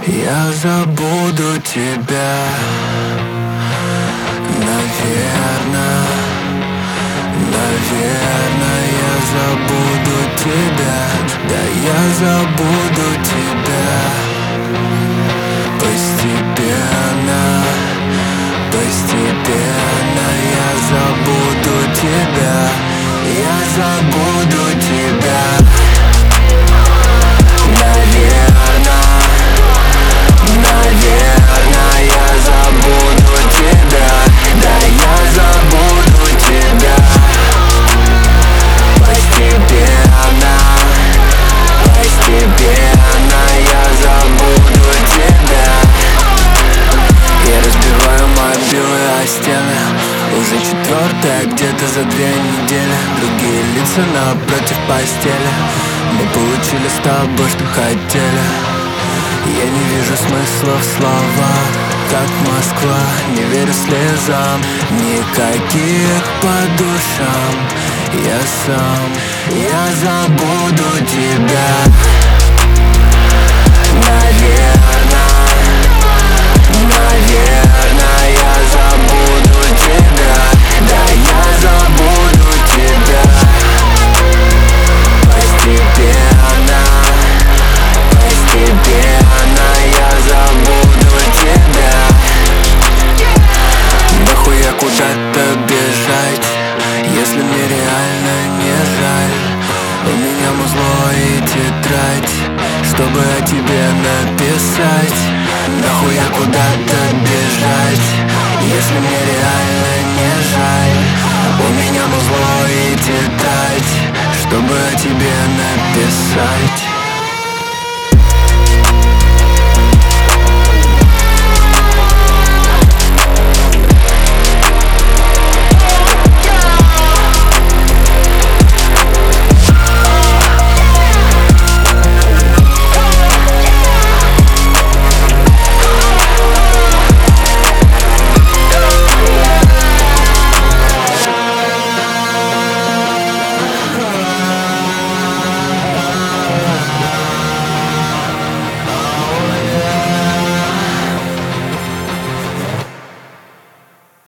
Я забуду тебя, наверное, я забуду тебя. Да, я забуду тебя. Постепенно я забуду тебя. Я забуду тебя. Наверное, я забуду тебя. Да, я забуду тебя. Постепенно я забуду тебя. Я разбиваю мобилы о стены. Уже четвертая, где-то за 2 недели. Другие лица напротив постели. Мы получили с тобой, что хотели. Я не вижу смысла в словах, как Москва. Не верю слезам, никаких по душам. Я сам, я забуду тебя. Наверное, я забуду тебя. Да, я забуду тебя. Постепенно я забуду тебя. Нахуя куда-то бежать, если мне реально не жаль. У меня музло и тетрадь, чтобы о тебе написать. Нахуя куда-то бежать, если мне реально не жаль. У меня музло и тетрадь, чтобы о тебе написать.